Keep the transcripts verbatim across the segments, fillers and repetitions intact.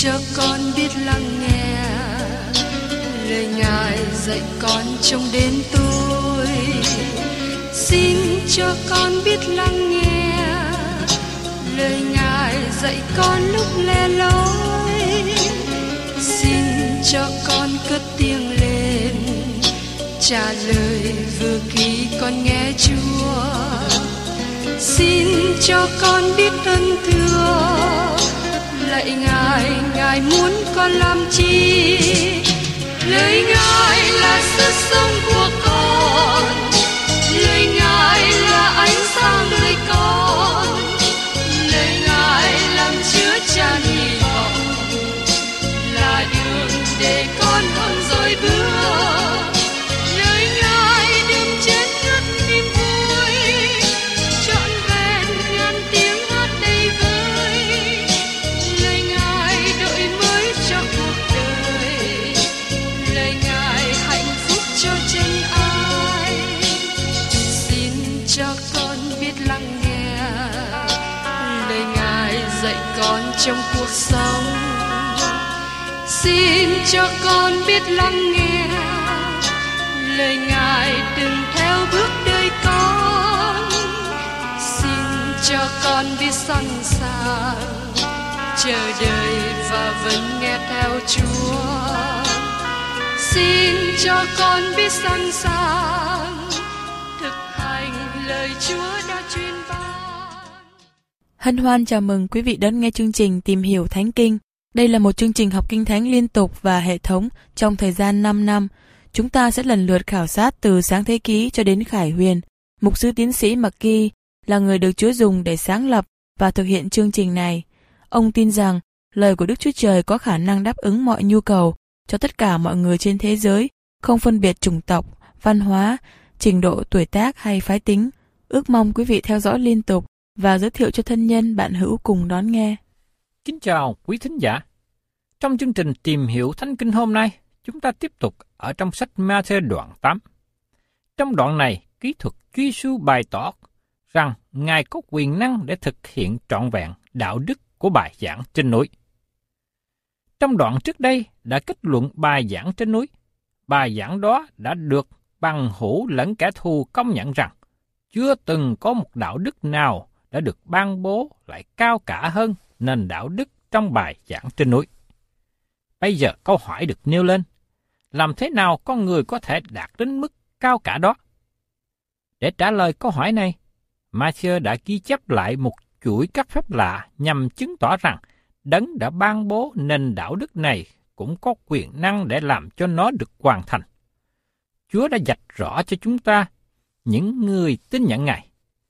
cho con biết lắng nghe lời Ngài dạy con trong đến tôi. Xin cho con biết lắng nghe lời Ngài dạy con lúc lẻ loi. Xin cho con cất tiếng lên trả lời vừa khi con nghe Chúa. Xin cho con biết ơn thưa lạy Ngài, Ngài muốn con làm chi? Lời Ngài là sức sống của con, lời Ngài là ánh sáng đời con, lời Ngài làm chứa chan hy vọng, là đường để con hơn rồi bước. Lời Ngài đêm chết ngất niềm vui, trọn vẹn ngàn tiếng hát đầy vơi. Lời Ngài đổi mới cho cuộc đời, lời Ngài hạnh phúc cho chân ai. Xin cho con biết lắng nghe lời Ngài dạy con trong cuộc sống. Xin cho con biết lắng nghe lời Ngài từng theo bước đời con. Xin cho con biết sẵn sàng chờ đợi và vẫn nghe theo Chúa. Xin cho con biết sẵn sàng thực hành lời Chúa đã truyền ban. Hân hoan chào mừng quý vị đón nghe chương trình Tìm hiểu Thánh Kinh. Đây là một chương trình học Kinh Thánh liên tục và hệ thống trong thời gian năm năm. Chúng ta sẽ lần lượt khảo sát từ Sáng Thế Ký cho đến Khải Huyền. Mục sư tiến sĩ McGee là người được Chúa dùng để sáng lập và thực hiện chương trình này. Ông tin rằng lời của Đức Chúa Trời có khả năng đáp ứng mọi nhu cầu cho tất cả mọi người trên thế giới, không phân biệt chủng tộc, văn hóa, trình độ tuổi tác hay phái tính. Ước mong quý vị theo dõi liên tục và giới thiệu cho thân nhân bạn hữu cùng đón nghe. Kính chào quý thính giả. Trong chương trình Tìm hiểu Thánh Kinh hôm nay, chúng ta tiếp tục ở trong sách Ma-thê đoạn tám. Trong đoạn này, kỹ thuật Chúa Giêsu bày tỏ rằng Ngài có quyền năng để thực hiện trọn vẹn đạo đức của bài giảng trên núi. Trong đoạn trước đây đã kết luận bài giảng trên núi. Bài giảng đó đã được bằng hữu lẫn kẻ thù công nhận rằng chưa từng có một đạo đức nào đã được ban bố lại cao cả hơn nền đạo đức trong bài giảng trên núi. Bây giờ câu hỏi được nêu lên, làm thế nào con người có thể đạt đến mức cao cả đó? Để trả lời câu hỏi này, Ma-thi-ơ đã ghi chép lại một chuỗi các phép lạ nhằm chứng tỏ rằng Đấng đã ban bố nền đạo đức này cũng có quyền năng để làm cho nó được hoàn thành. Chúa đã vạch rõ cho chúng ta, những người tin nhận Ngài.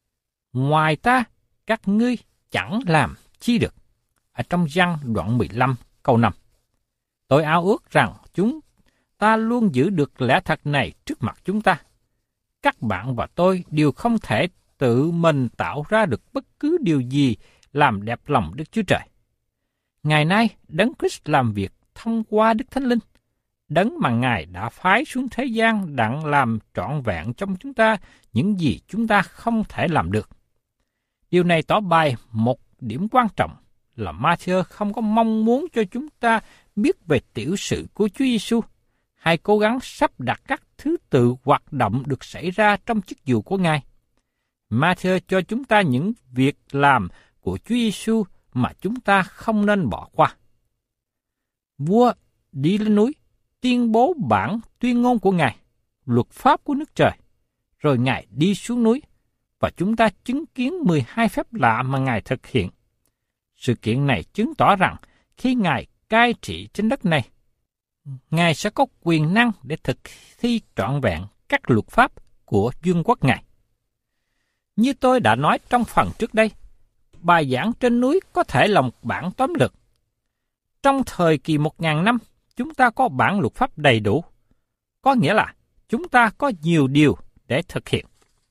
Ngoài ta, các ngươi chẳng làm chi được. Ở trong Giăng đoạn mười lăm câu năm. Tôi ao ước rằng chúng ta luôn giữ được lẽ thật này trước mặt chúng ta. Các bạn và tôi đều không thể tự mình tạo ra được bất cứ điều gì làm đẹp lòng Đức Chúa Trời. Ngày nay, Đấng Christ làm việc thông qua Đức Thánh Linh. Đấng mà Ngài đã phái xuống thế gian đặng làm trọn vẹn trong chúng ta những gì chúng ta không thể làm được. Điều này tỏ bày một điểm quan trọng là Ma-thi-ơ không có mong muốn cho chúng ta biết về tiểu sự của Chúa Giêsu, hay cố gắng sắp đặt các thứ tự hoạt động được xảy ra trong chức vụ của Ngài. Ma-thi-ơ cho chúng ta những việc làm của Chúa Giêsu mà chúng ta không nên bỏ qua. Vua đi lên núi, tuyên bố bản tuyên ngôn của Ngài, luật pháp của nước trời, rồi Ngài đi xuống núi, và chúng ta chứng kiến mười hai phép lạ mà Ngài thực hiện. Sự kiện này chứng tỏ rằng khi Ngài cai trị trên đất này, Ngài sẽ có quyền năng để thực thi trọn vẹn các luật pháp của vương quốc Ngài. Như tôi đã nói trong phần trước đây, bài giảng trên núi có thể là một bản tóm lược. Trong thời kỳ một ngàn năm, chúng ta có bản luật pháp đầy đủ, có nghĩa là chúng ta có nhiều điều để thực hiện.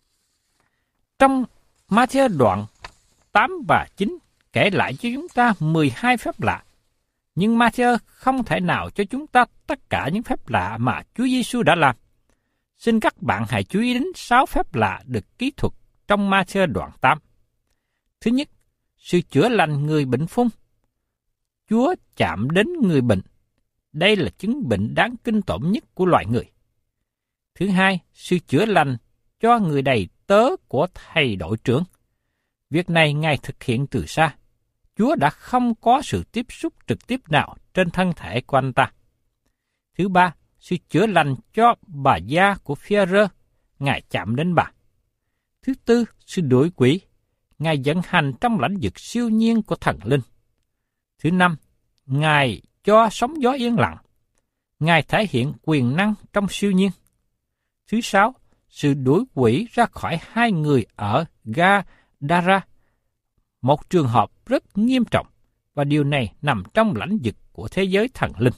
Trong Ma-thi-ơ đoạn tám và chín kể lại cho chúng ta mười hai phép lạ, nhưng Ma-thi-ơ không thể nào cho chúng ta tất cả những phép lạ mà Chúa Giêsu đã làm. Xin các bạn hãy chú ý đến sáu phép lạ được kỹ thuật trong Ma-thi-ơ đoạn tám. Thứ nhất, sự chữa lành người bệnh phong. Chúa chạm đến người bệnh. Đây là chứng bệnh đáng kinh tởm nhất của loài người. Thứ hai, sự chữa lành cho người đầy tớ của thầy đội trưởng. Việc này Ngài thực hiện từ xa. Chúa đã không có sự tiếp xúc trực tiếp nào trên thân thể của anh ta. Thứ ba, sự chữa lành cho bà gia của Phi-e-rơ, Ngài chạm đến bà. Thứ tư, sự đuổi quỷ, Ngài vận hành trong lãnh vực siêu nhiên của thần linh. Thứ năm, Ngài cho sóng gió yên lặng, Ngài thể hiện quyền năng trong siêu nhiên. Thứ sáu, sự đuổi quỷ ra khỏi hai người ở Ga-đa-ra, một trường hợp rất nghiêm trọng, và điều này nằm trong lãnh vực của thế giới thần linh.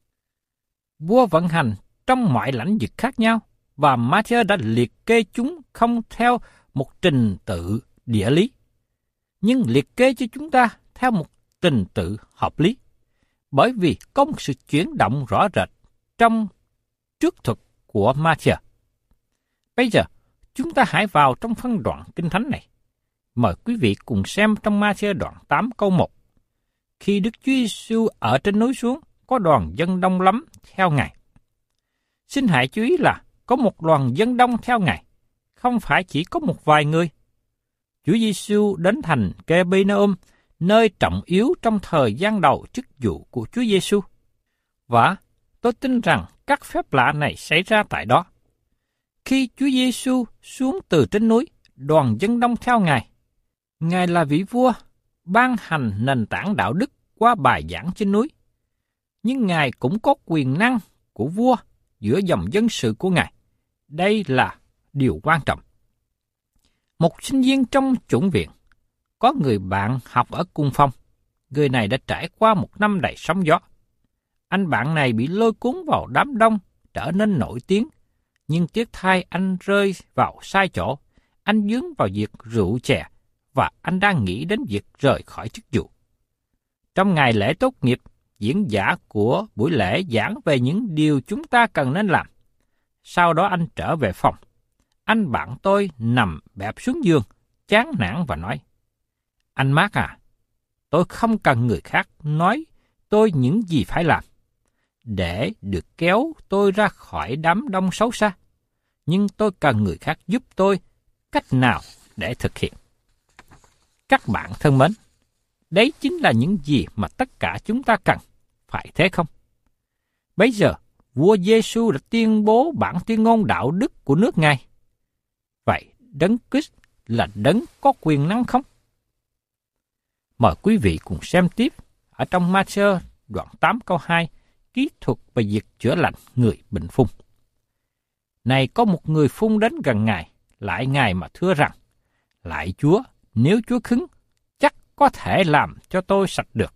Vua vận hành trong mọi lãnh vực khác nhau, và Matthew đã liệt kê chúng không theo một trình tự địa lý, nhưng liệt kê cho chúng ta theo một trình tự hợp lý, bởi vì có một sự chuyển động rõ rệt trong trước thuật của Matthew. Bây giờ, chúng ta hãy vào trong phân đoạn Kinh Thánh này. Mời quý vị cùng xem trong Ma-thi-ơ đoạn tám câu một. Khi Đức Chúa Giêsu ở trên núi xuống, có đoàn dân đông lắm theo Ngài. Xin hãy chú ý là có một đoàn dân đông theo Ngài, không phải chỉ có một vài người. Chúa Giêsu đến thành Kê-bê-nê-ôm, nơi trọng yếu trong thời gian đầu chức vụ của Chúa Giêsu. Và tôi tin rằng các phép lạ này xảy ra tại đó. Khi Chúa Giêsu xuống từ trên núi, đoàn dân đông theo Ngài. Ngài là vị vua, ban hành nền tảng đạo đức qua bài giảng trên núi. Nhưng Ngài cũng có quyền năng của vua giữa dòng dân sự của Ngài. Đây là điều quan trọng. Một sinh viên trong chủng viện, có người bạn học ở cùng phòng. Người này đã trải qua một năm đầy sóng gió. Anh bạn này bị lôi cuốn vào đám đông, trở nên nổi tiếng. Nhưng tiếc thay anh rơi vào sai chỗ. Anh dướng vào việc rượu chè, và anh đang nghĩ đến việc rời khỏi chức vụ. Trong ngày lễ tốt nghiệp, diễn giả của buổi lễ giảng về những điều chúng ta cần nên làm. Sau đó anh trở về phòng. Anh bạn tôi nằm bẹp xuống giường, chán nản và nói, anh Mark à, tôi không cần người khác nói tôi những gì phải làm, để được kéo tôi ra khỏi đám đông xấu xa. Nhưng tôi cần người khác giúp tôi cách nào để thực hiện. Các bạn thân mến, đấy chính là những gì mà tất cả chúng ta cần, phải thế không? Bây giờ, vua Giêsu đã tuyên bố bản tuyên ngôn đạo đức của nước Ngài. Vậy, Đấng Christ là đấng có quyền năng không? Mời quý vị cùng xem tiếp ở trong Ma-thi-ơ đoạn tám câu hai, kỹ thuật về việc chữa lành người bệnh phung. Này có một người phung đến gần Ngài, lại Ngài mà thưa rằng, lại Chúa, nếu Chúa khứng, chắc có thể làm cho tôi sạch được.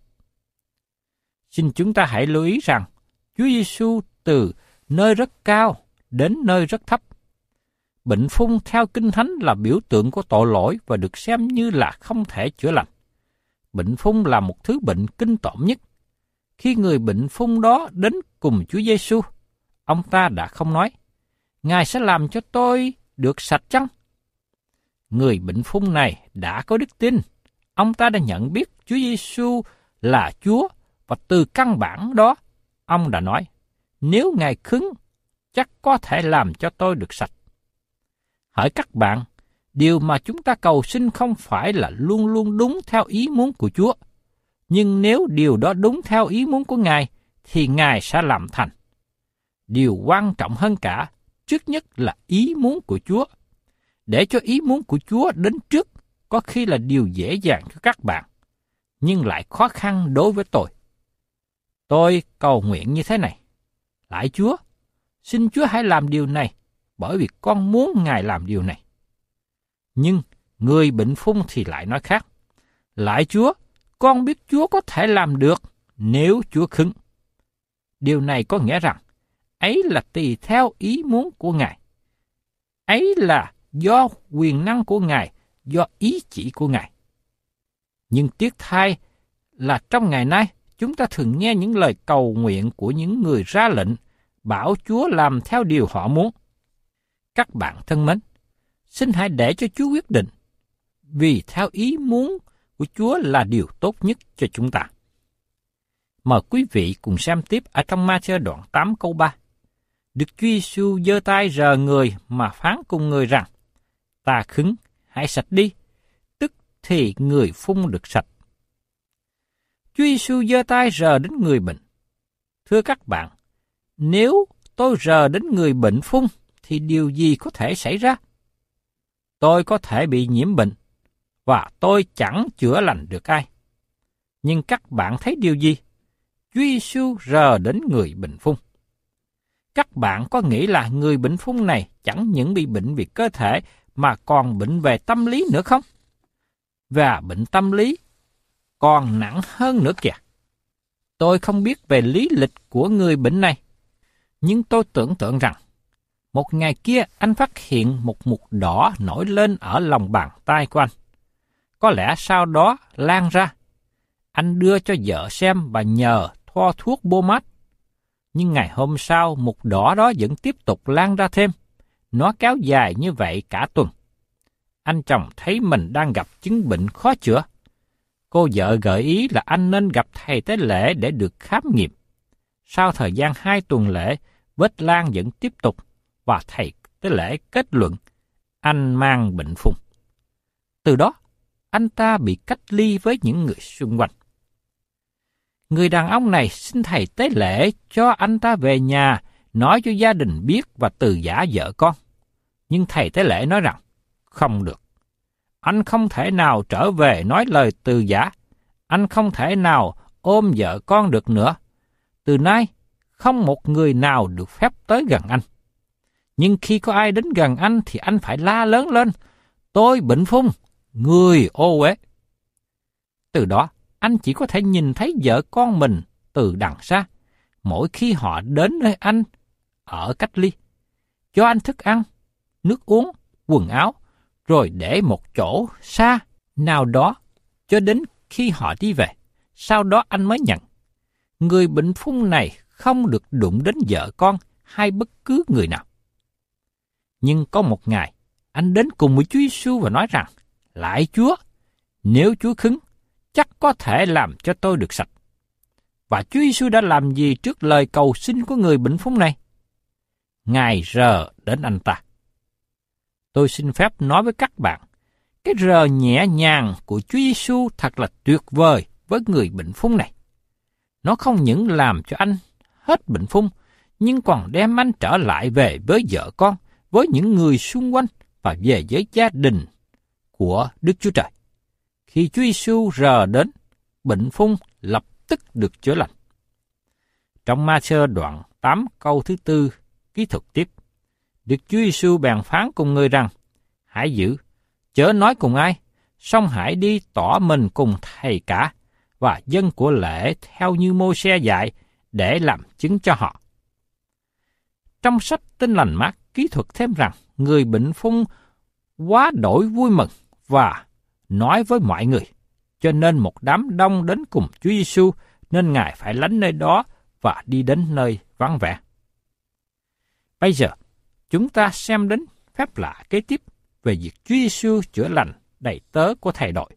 Xin chúng ta hãy lưu ý rằng, Chúa Giêsu từ nơi rất cao đến nơi rất thấp. Bệnh phung theo Kinh Thánh là biểu tượng của tội lỗi và được xem như là không thể chữa lành. Bệnh phung là một thứ bệnh kinh tởm nhất. Khi người bệnh phung đó đến cùng Chúa Giêsu, ông ta đã không nói, Ngài sẽ làm cho tôi được sạch chăng? Người bệnh phung này đã có đức tin. Ông ta đã nhận biết Chúa Giêsu là Chúa, và từ căn bản đó, ông đã nói, nếu Ngài khứng, chắc có thể làm cho tôi được sạch. Hỡi các bạn, điều mà chúng ta cầu xin không phải là luôn luôn đúng theo ý muốn của Chúa. Nhưng nếu điều đó đúng theo ý muốn của Ngài, thì Ngài sẽ làm thành. Điều quan trọng hơn cả, trước nhất là ý muốn của Chúa. Để cho ý muốn của Chúa đến trước, có khi là điều dễ dàng cho các bạn, nhưng lại khó khăn đối với tôi. Tôi cầu nguyện như thế này, lạy Chúa, xin Chúa hãy làm điều này, bởi vì con muốn Ngài làm điều này. Nhưng người bệnh phung thì lại nói khác, lạy Chúa, con biết Chúa có thể làm được nếu Chúa khứng. Điều này có nghĩa rằng, ấy là tùy theo ý muốn của Ngài. Ấy là do quyền năng của Ngài, do ý chỉ của Ngài. Nhưng tiếc thay là trong ngày nay, chúng ta thường nghe những lời cầu nguyện của những người ra lệnh, bảo Chúa làm theo điều họ muốn. Các bạn thân mến, xin hãy để cho Chúa quyết định, vì theo ý muốn của Chúa là điều tốt nhất cho chúng ta. Mời quý vị cùng xem tiếp ở trong Ma-thi-ơ đoạn tám câu ba. Đức Chúa Giêsu giơ tay rờ người mà phán cùng người rằng, ta khứng, hãy sạch đi, tức thì người phun được sạch. Chúa Giêsu giơ tay rờ đến người bệnh. Thưa các bạn, nếu tôi rờ đến người bệnh phun, thì điều gì có thể xảy ra? Tôi có thể bị nhiễm bệnh, và tôi chẳng chữa lành được ai. Nhưng các bạn thấy điều gì? Chúa Giêsu rờ đến người bệnh phun. Các bạn có nghĩ là người bệnh phun này chẳng những bị bệnh về cơ thể mà còn bệnh về tâm lý nữa không? Và bệnh tâm lý còn nặng hơn nữa kìa. Tôi không biết về lý lịch của người bệnh này, nhưng tôi tưởng tượng rằng một ngày kia anh phát hiện một mụn đỏ nổi lên ở lòng bàn tay của anh. Có lẽ sau đó lan ra. Anh đưa cho vợ xem và nhờ thoa thuốc bô mát. Nhưng ngày hôm sau, mụn đỏ đó vẫn tiếp tục lan ra thêm. Nó kéo dài như vậy cả tuần. Anh chồng thấy mình đang gặp chứng bệnh khó chữa. Cô vợ gợi ý là anh nên gặp thầy tế lễ để được khám nghiệm. Sau thời gian hai tuần lễ, vết lan vẫn tiếp tục và thầy tế lễ kết luận anh mang bệnh phun. Từ đó, anh ta bị cách ly với những người xung quanh. Người đàn ông này xin thầy tế lễ cho anh ta về nhà, nói cho gia đình biết và từ giã vợ con. Nhưng thầy tế lễ nói rằng, không được. Anh không thể nào trở về nói lời từ giã. Anh không thể nào ôm vợ con được nữa. Từ nay, không một người nào được phép tới gần anh. Nhưng khi có ai đến gần anh thì anh phải la lớn lên, tôi bệnh phun, người ô uế. Từ đó, anh chỉ có thể nhìn thấy vợ con mình từ đằng xa, mỗi khi họ đến nơi anh ở cách ly. Cho anh thức ăn, nước uống, quần áo, rồi để một chỗ xa nào đó cho đến khi họ đi về. Sau đó anh mới nhận. Người bệnh phun này không được đụng đến vợ con hay bất cứ người nào. Nhưng có một ngày, anh đến cùng với Chúa Giêsu và nói rằng, lạy Chúa, nếu Chúa khứng, chắc có thể làm cho tôi được sạch. Và Chúa Giêsu đã làm gì trước lời cầu xin của người bệnh phun này? Ngài rờ đến anh ta. Tôi xin phép nói với các bạn, cái rờ nhẹ nhàng của Chúa Giêsu thật là tuyệt vời với người bệnh phun này. Nó không những làm cho anh hết bệnh phun, nhưng còn đem anh trở lại về với vợ con, với những người xung quanh và về với gia đình của Đức Chúa Trời. Khi Chúa Giêsu rờ đến, bệnh phun lập tức được chữa lành. Trong Ma-thi-ơ đoạn tám câu thứ tư ký thuật tiếp, Đức Chúa Giêsu bèn phán cùng người rằng, hãy giữ, chớ nói cùng ai, song hãy đi tỏ mình cùng thầy cả và dân của lễ theo như Mô-se dạy để làm chứng cho họ. Trong sách Tin Lành Mát ký thuật thêm rằng người bệnh phun quá đổi vui mừng và nói với mọi người, cho nên một đám đông đến cùng Chúa Giêsu nên Ngài phải lánh nơi đó và đi đến nơi vắng vẻ. Bây giờ, chúng ta xem đến phép lạ kế tiếp về việc Chúa Giêsu chữa lành đầy tớ của thầy đội.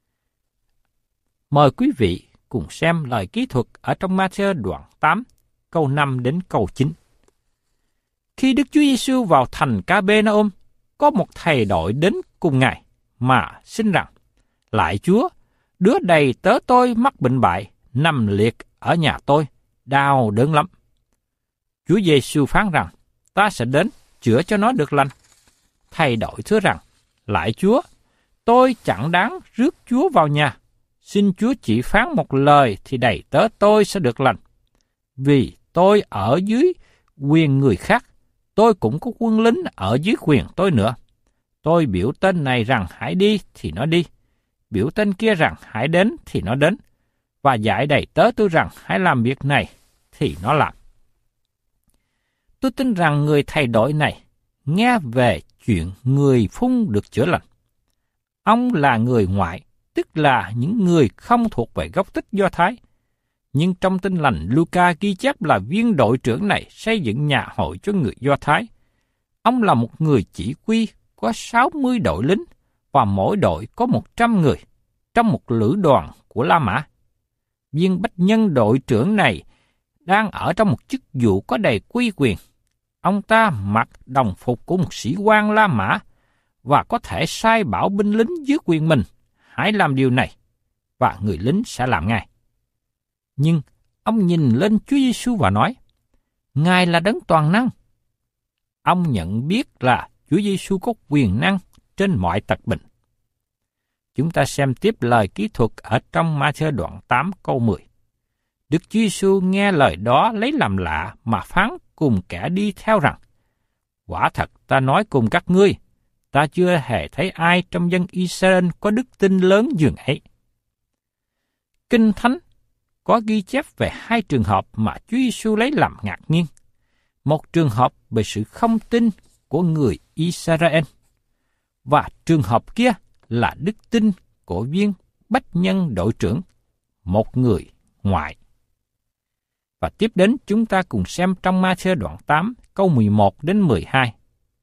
Mời quý vị cùng xem lời ký thuật ở trong Ma-thi-ơ đoạn tám, câu năm đến câu chín. Khi Đức Chúa Giêsu vào thành Ca-bê-na-ôm, có một thầy đội đến cùng Ngài mà xin rằng, lạy Chúa, đứa đầy tớ tôi mắc bệnh bại, nằm liệt ở nhà tôi, đau đớn lắm. Chúa Giêsu phán rằng, ta sẽ đến chữa cho nó được lành. Thầy đội thưa rằng, lạy Chúa, tôi chẳng đáng rước Chúa vào nhà. Xin Chúa chỉ phán một lời thì đầy tớ tôi sẽ được lành. Vì tôi ở dưới quyền người khác, tôi cũng có quân lính ở dưới quyền tôi nữa. Tôi biểu tên này rằng hãy đi thì nó đi, biểu tên kia rằng hãy đến thì nó đến, và dạy đầy tớ tôi rằng hãy làm việc này thì nó làm. Tôi tin rằng người thầy đội này nghe về chuyện người phun được chữa lành. Ông là người ngoại, tức là những người không thuộc về gốc tích Do Thái. Nhưng trong Tin Lành, Luca ghi chép là viên đội trưởng này xây dựng nhà hội cho người Do Thái. Ông là một người chỉ huy có sáu mươi đội lính và mỗi đội có một trăm người trong một lữ đoàn của La Mã. Viên bách nhân đội trưởng này đang ở trong một chức vụ có đầy uy quyền. Ông ta mặc đồng phục của một sĩ quan La Mã và có thể sai bảo binh lính dưới quyền mình, hãy làm điều này, và người lính sẽ làm ngay. Nhưng ông nhìn lên Chúa Giêsu và nói, Ngài là đấng toàn năng. Ông nhận biết là Chúa Giêsu có quyền năng trên mọi tật bệnh. Chúng ta xem tiếp lời kỹ thuật ở trong Ma-thơ đoạn tám câu mười. Đức Chúa Giêsu nghe lời đó lấy làm lạ mà phán cùng kẻ đi theo rằng, quả thật ta nói cùng các ngươi, ta chưa hề thấy ai trong dân Israel có đức tin lớn dường ấy. Kinh Thánh có ghi chép về hai trường hợp mà Chúa Giêsu lấy làm ngạc nhiên. Một trường hợp về sự không tin của người Israel, và trường hợp kia là đức tin của viên bách nhân đội trưởng, một người ngoại. Và tiếp đến chúng ta cùng xem trong Ma-thơ đoạn tám câu mười một đến mười hai.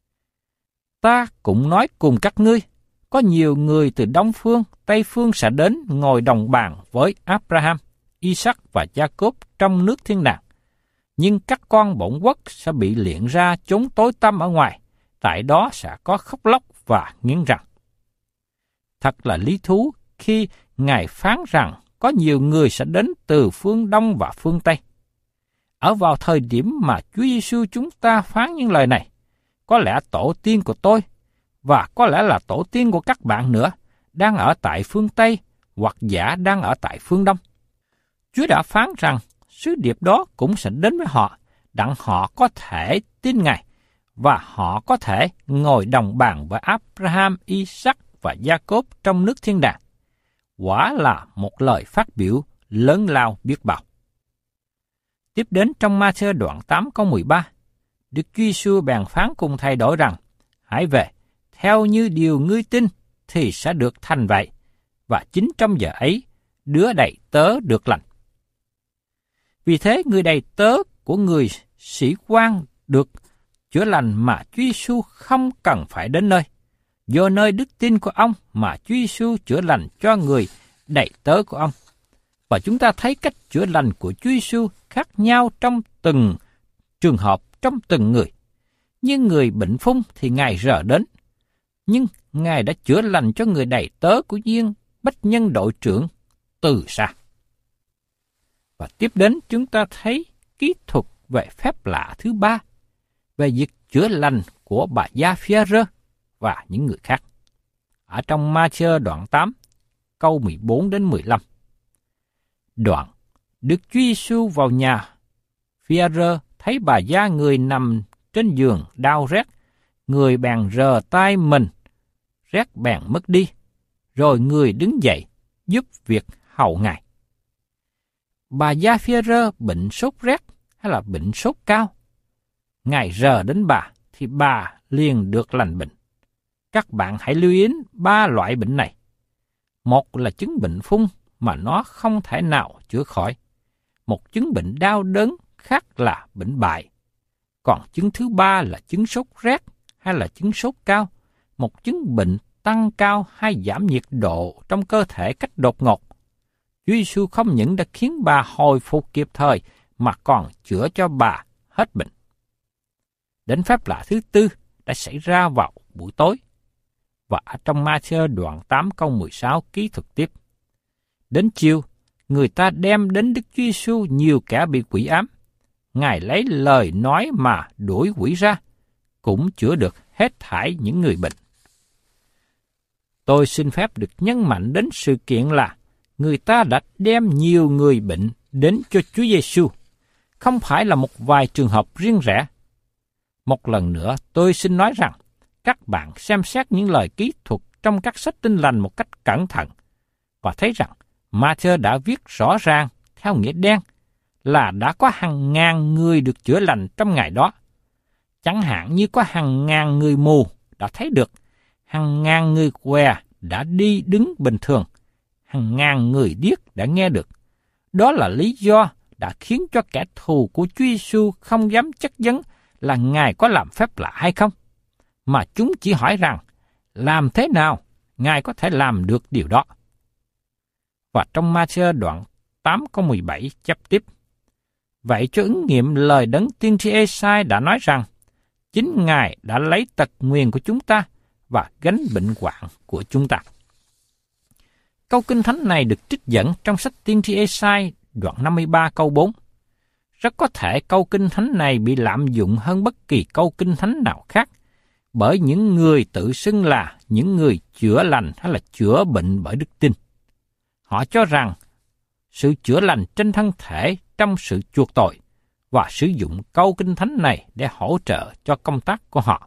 Ta cũng nói cùng các ngươi, có nhiều người từ Đông phương, Tây phương sẽ đến ngồi đồng bàn với Abraham, Isaac và Jacob trong nước thiên đàng. Nhưng các con bổn quốc sẽ bị liệng ra chốn tối tăm ở ngoài, tại đó sẽ có khóc lóc và nghiến răng. Thật là lý thú khi Ngài phán rằng có nhiều người sẽ đến từ phương Đông và phương Tây. Ở vào thời điểm mà Chúa Giêsu chúng ta phán những lời này, có lẽ tổ tiên của tôi, và có lẽ là tổ tiên của các bạn nữa, đang ở tại phương Tây hoặc giả đang ở tại phương Đông. Chúa đã phán rằng sứ điệp đó cũng sẽ đến với họ, đặng họ có thể tin Ngài, và họ có thể ngồi đồng bàn với Abraham, Isaac và Jacob trong nước thiên đàng. Quả là một lời phát biểu lớn lao biết bao. Tiếp đến trong Ma-thơ đoạn tám câu mười ba, Đức Chúa Giêsu bèn phán cùng thay đổi rằng, hãy về, theo như điều ngươi tin thì sẽ được thành vậy, và chính trong giờ ấy, đứa đầy tớ được lành. Vì thế, người đầy tớ của người sĩ quan được chữa lành mà Chúa Giêsu không cần phải đến nơi. Do nơi đức tin của ông mà Chúa Giêsu chữa lành cho người đầy tớ của ông. Và chúng ta thấy cách chữa lành của Chúa Giêsu khác nhau trong từng trường hợp, trong từng người. Như người bệnh phong thì Ngài rờ đến, nhưng Ngài đã chữa lành cho người đầy tớ của viên bách nhân đội trưởng từ xa. Và tiếp đến chúng ta thấy kỹ thuật về phép lạ thứ ba, về việc chữa lành của bà Gia-phi-rơ và những người khác. Ở trong Ma-thơ đoạn tám, câu mười bốn đến mười lăm. Đoạn, Đức Chúa Giêsu vào nhà Phi-rơ thấy bà Gia người nằm trên giường đau rét, người bèn rờ tay mình, rét bèn mất đi, rồi người đứng dậy giúp việc hầu Ngài. Bà Gia-phi-rơ bệnh sốt rét hay là bệnh sốt cao? Ngài rờ đến bà thì bà liền được lành bệnh. Các bạn hãy lưu ý ba loại bệnh này. Một là chứng bệnh phong mà nó không thể nào chữa khỏi. Một chứng bệnh đau đớn khác là bệnh bại. Còn chứng thứ ba là chứng sốt rét hay là chứng sốt cao, một chứng bệnh tăng cao hay giảm nhiệt độ trong cơ thể cách đột ngột. Chúa Giêsu không những đã khiến bà hồi phục kịp thời mà còn chữa cho bà hết bệnh. Đến phép lạ thứ tư đã xảy ra vào buổi tối. Và ở trong Ma-thơ đoạn tám câu mười sáu ký thuật tiếp. Đến chiều, người ta đem đến Đức Chúa Giêsu nhiều kẻ bị quỷ ám. Ngài lấy lời nói mà đuổi quỷ ra, cũng chữa được hết thảy những người bệnh. Tôi xin phép được nhấn mạnh đến sự kiện là người ta đã đem nhiều người bệnh đến cho Chúa Giêsu, không phải là một vài trường hợp riêng rẽ. Một lần nữa, tôi xin nói rằng, các bạn xem xét những lời kỹ thuật trong các sách Tin Lành một cách cẩn thận, và thấy rằng Ma-thơ đã viết rõ ràng theo nghĩa đen là đã có hàng ngàn người được chữa lành trong ngày đó. Chẳng hạn như có hàng ngàn người mù đã thấy được, hàng ngàn người què đã đi đứng bình thường, hàng ngàn người điếc đã nghe được. Đó là lý do đã khiến cho kẻ thù của Chúa Giêsu không dám chất vấn là Ngài có làm phép lạ hay không, mà chúng chỉ hỏi rằng làm thế nào Ngài có thể làm được điều đó. Và trong Ma-thơ đoạn tám câu mười bảy chép tiếp. Vậy cho ứng nghiệm lời đấng tiên tri Ê-sai đã nói rằng, chính Ngài đã lấy tật nguyền của chúng ta và gánh bệnh hoạn của chúng ta. Câu Kinh Thánh này được trích dẫn trong sách tiên tri Ê-sai đoạn năm mươi ba câu bốn. Rất có thể câu Kinh Thánh này bị lạm dụng hơn bất kỳ câu Kinh Thánh nào khác, bởi những người tự xưng là những người chữa lành hay là chữa bệnh bởi đức tin. Họ cho rằng sự chữa lành trên thân thể trong sự chuộc tội và sử dụng câu Kinh Thánh này để hỗ trợ cho công tác của họ.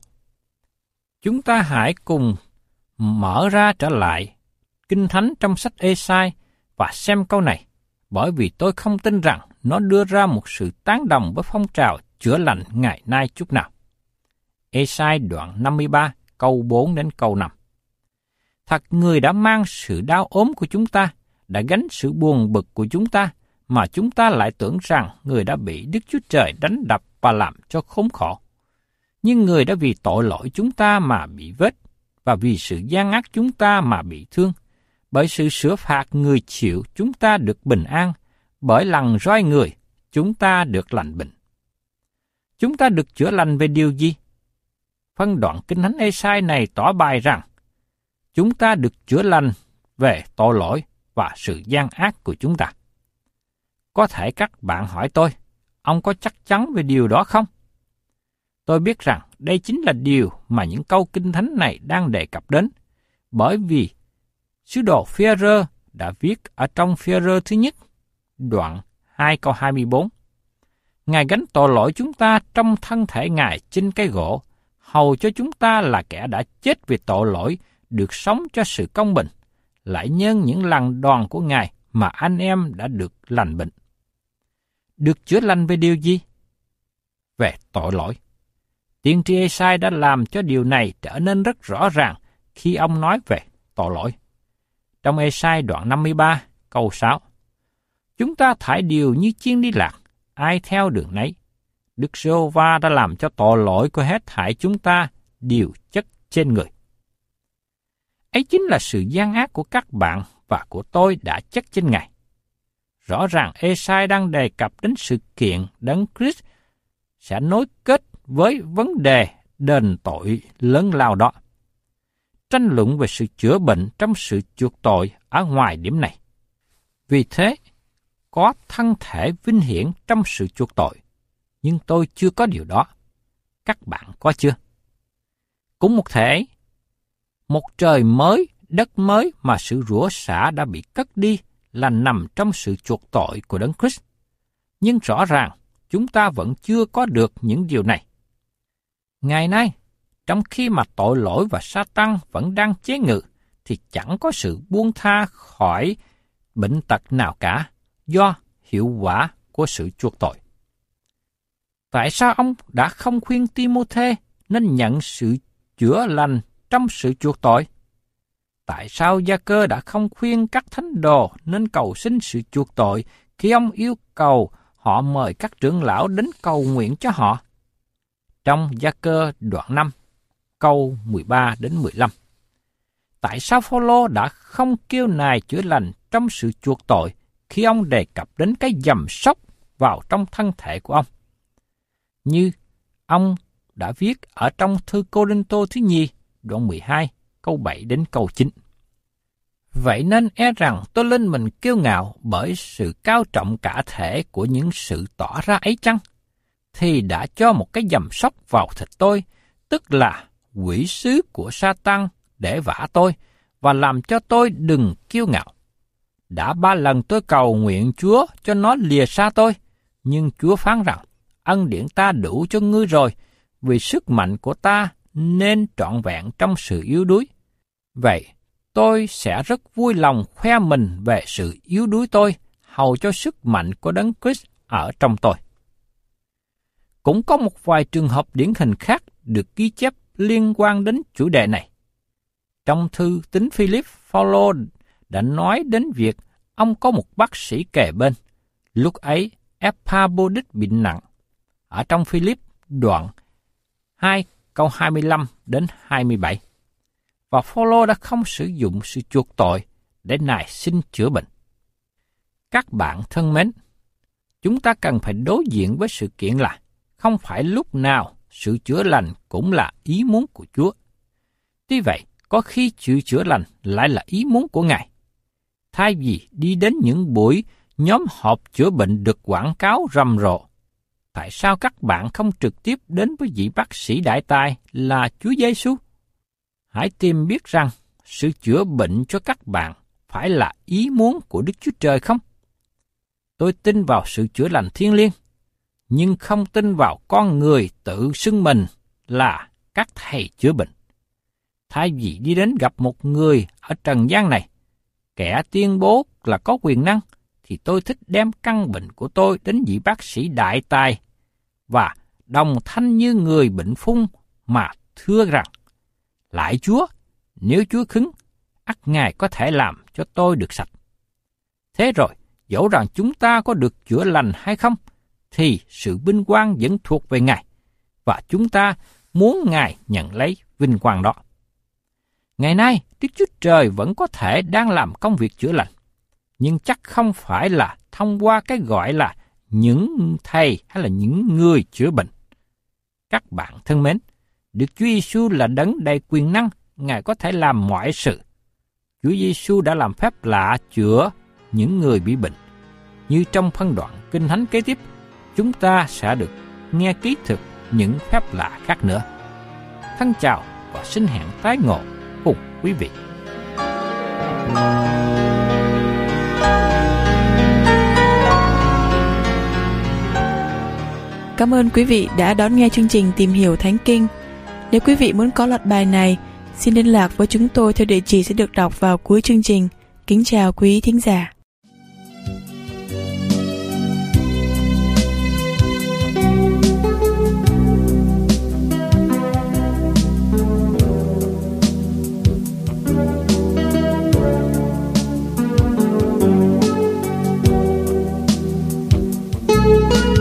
Chúng ta hãy cùng mở ra trở lại Kinh Thánh trong sách Ê-sai và xem câu này, bởi vì tôi không tin rằng nó đưa ra một sự tán đồng với phong trào chữa lành ngày nay chút nào. Ê-sai đoạn năm mươi ba, câu bốn đến câu năm. Thật người đã mang sự đau ốm của chúng ta, đã gánh sự buồn bực của chúng ta, mà chúng ta lại tưởng rằng người đã bị Đức Chúa Trời đánh đập và làm cho khốn khổ. Nhưng người đã vì tội lỗi chúng ta mà bị vết, và vì sự gian ác chúng ta mà bị thương. Bởi sự sửa phạt người chịu chúng ta được bình an, bởi lần roi người chúng ta được lành bệnh. Chúng ta được chữa lành về điều gì? Phân đoạn Kinh Thánh Ê-sai này tỏ bày rằng chúng ta được chữa lành về tội lỗi và sự gian ác của chúng ta. Có thể các bạn hỏi tôi, ông có chắc chắn về điều đó không? Tôi biết rằng đây chính là điều mà những câu Kinh Thánh này đang đề cập đến, bởi vì sứ đồ Phi-e-rơ đã viết ở trong Phi-e-rơ thứ nhất, đoạn hai câu hai mươi bốn. Ngài gánh tội lỗi chúng ta trong thân thể Ngài trên cây gỗ, hầu cho chúng ta là kẻ đã chết vì tội lỗi, được sống cho sự công bình, lại nhân những lần đòn của Ngài mà anh em đã được lành bệnh. Được chữa lành về điều gì? Về tội lỗi. Tiên tri Ê-sai đã làm cho điều này trở nên rất rõ ràng khi ông nói về tội lỗi. Trong Ê-sai đoạn năm mươi ba, câu sáu. Chúng ta thải điều như chiên đi lạc, ai theo đường nấy. Đức Giê-hô-va đã làm cho tội lỗi của hết thảy chúng ta đều chất trên người. Ấy chính là sự gian ác của các bạn và của tôi đã chất trên Ngài. Rõ ràng Ê-sai đang đề cập đến sự kiện Đấng Christ sẽ nối kết với vấn đề đền tội lớn lao đó. Tranh luận về sự chữa bệnh trong sự chuộc tội ở ngoài điểm này. Vì thế, có thân thể vinh hiển trong sự chuộc tội, nhưng tôi chưa có điều đó. Các bạn có chưa? Cũng một thể, một trời mới, đất mới mà sự rủa xả đã bị cất đi là nằm trong sự chuộc tội của Đấng Christ. Nhưng rõ ràng, chúng ta vẫn chưa có được những điều này. Ngày nay, trong khi mà tội lỗi và Sa-tăng vẫn đang chế ngự, thì chẳng có sự buông tha khỏi bệnh tật nào cả do hiệu quả của sự chuộc tội. Tại sao ông đã không khuyên Ti-mô-thê nên nhận sự chữa lành trong sự chuộc tội? Tại sao Gia-cơ đã không khuyên các thánh đồ nên cầu xin sự chuộc tội khi ông yêu cầu họ mời các trưởng lão đến cầu nguyện cho họ? Trong Gia-cơ đoạn năm, câu mười ba đến mười lăm. Tại sao Phao-lô đã không kêu nài chữa lành trong sự chuộc tội khi ông đề cập đến cái giầm sóc vào trong thân thể của ông? Như ông đã viết ở trong thư Cô-rinh-tô thứ nhì, đoạn mười hai, câu bảy đến câu chín. Vậy nên e rằng tôi lên mình kiêu ngạo bởi sự cao trọng cả thể của những sự tỏ ra ấy chăng? Thì đã cho một cái giầm sóc vào thịt tôi, tức là quỷ sứ của Sa-tăng để vả tôi và làm cho tôi đừng kiêu ngạo. Đã ba lần tôi cầu nguyện Chúa cho nó lìa xa tôi, nhưng Chúa phán rằng, ân điển ta đủ cho ngươi rồi, vì sức mạnh của ta nên trọn vẹn trong sự yếu đuối. Vậy, tôi sẽ rất vui lòng khoe mình về sự yếu đuối tôi, hầu cho sức mạnh của Đấng Christ ở trong tôi. Cũng có một vài trường hợp điển hình khác được ghi chép liên quan đến chủ đề này. Trong thư tín Philip, Phao-lô đã nói đến việc ông có một bác sĩ kề bên. Lúc ấy, Epaphroditus bệnh nặng. Ở trong Philip đoạn hai câu hai mươi lăm đến hai mươi bảy. Và Phao-lô đã không sử dụng sự chuộc tội để nài xin chữa bệnh. Các bạn thân mến, chúng ta cần phải đối diện với sự kiện là không phải lúc nào sự chữa lành cũng là ý muốn của Chúa. Tuy vậy, có khi sự chữa lành lại là ý muốn của Ngài. Thay vì đi đến những buổi nhóm họp chữa bệnh được quảng cáo rầm rộ, tại sao các bạn không trực tiếp đến với vị bác sĩ đại tài là Chúa Giêsu? Hãy tìm biết rằng sự chữa bệnh cho các bạn phải là ý muốn của Đức Chúa Trời không? Tôi tin vào sự chữa lành thiêng liêng, nhưng không tin vào con người tự xưng mình là các thầy chữa bệnh. Thay vì đi đến gặp một người ở trần gian này, kẻ tuyên bố là có quyền năng, thì tôi thích đem căn bệnh của tôi đến vị bác sĩ đại tài và đồng thanh như người bệnh phung mà thưa rằng: Lạy Chúa, nếu Chúa khứng, ắt Ngài có thể làm cho tôi được sạch. Thế rồi, dẫu rằng chúng ta có được chữa lành hay không, thì sự vinh quang vẫn thuộc về Ngài, và chúng ta muốn Ngài nhận lấy vinh quang đó. Ngày nay, Đức Chúa Trời vẫn có thể đang làm công việc chữa lành, nhưng chắc không phải là thông qua cái gọi là những thầy hay là những người chữa bệnh. Các bạn thân mến, Đức Chúa Giêsu là đấng đầy quyền năng, Ngài có thể làm mọi sự. Chúa Giêsu đã làm phép lạ chữa những người bị bệnh. Như trong phân đoạn Kinh Thánh kế tiếp, chúng ta sẽ được nghe ký thực những phép lạ khác nữa. Thân chào và xin hẹn tái ngộ cùng quý vị. Cảm ơn quý vị đã đón nghe chương trình Tìm Hiểu Thánh Kinh. Nếu quý vị muốn có loạt bài này, xin liên lạc với chúng tôi theo địa chỉ sẽ được đọc vào cuối chương trình. Kính chào quý thính giả. Thank you.